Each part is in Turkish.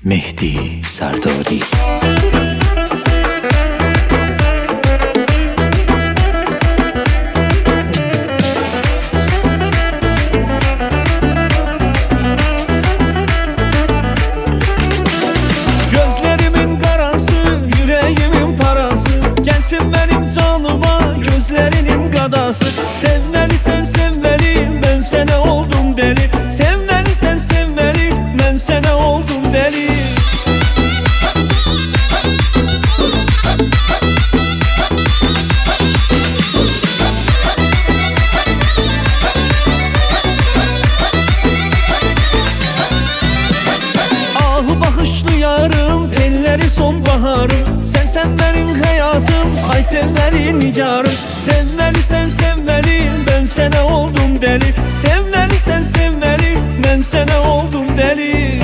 Mehdi Sardari. Gözlerimin karası, yüreğimin parası, gelsin benim canıma gözlerinin gadası. Sevmeli sen sevmeli, ben sana oldum deli. Sevmeli sen sevmeli, ben sana oldum deli. Ah bakışlı yarım, telleri sonbaharım. Sen benim hayatım, ay sevmeli nigarım. Sevmeli sen sevmeli, ben sana oldum deli. Sevmeli sen sevmeli, ben sana oldum deli.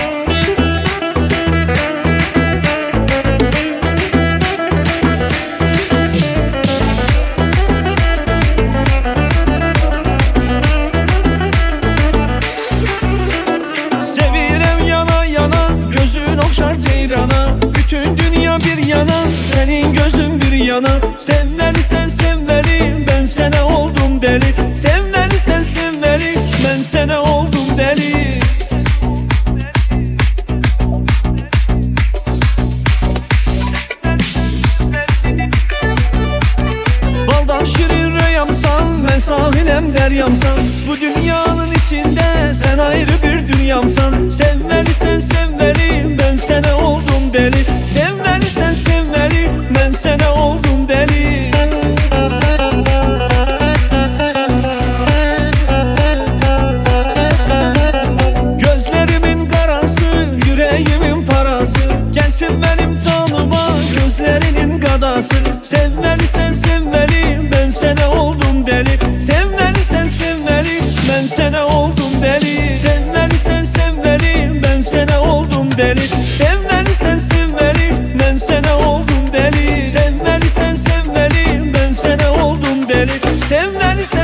Sevirem yana yana, gözün okşar ceyrana. Bütün dünya bir yana, senin gözün bir yana. Sevmeli sen sevmeli, ben sana oldum deli. Sevmeli sen sevmeli, ben sana oldum deli. Baldan şirin reyamsan, ben sahilem deryamsan. Bu dünyanın içinde sen ayrı bir dünyamsan. Sevmeli sen sevmeli, ben sana oldum deli. Sevmeli sen sevmeli, ben sana oldum deli. Gözlerimin karası, yüreğimin parası, gelsin benim canıma gözlerinin gadası. Sevmeli sen sevmeli, ben sana oldum deli. Sevmeli sen sevmeli, ben sana oldum deli. Sevmeli sen sevmeli, ben sana oldum deli. Sevmeli sen sevmeli, ben sana oldum deli. Sevmeli sen sevmeli, ben sana oldum deli. Sevmeli sen